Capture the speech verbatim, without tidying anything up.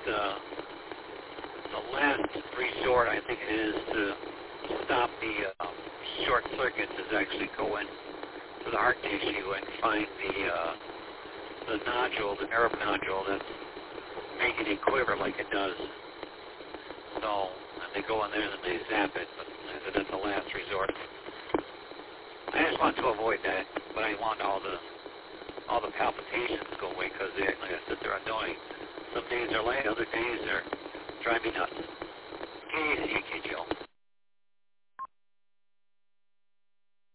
the the last resort, I think it is, to stop the uh, short circuits is actually go in to the heart tissue and find the uh, the nodule, the nerve nodule that's making it quiver like it does. So and they go in there and they zap it, but that's the last resort. I just want to avoid that, but I want all the all the palpitations to go away because, like I said, they're annoying. Some days they're light, other days they're driving me nuts. K C K G O.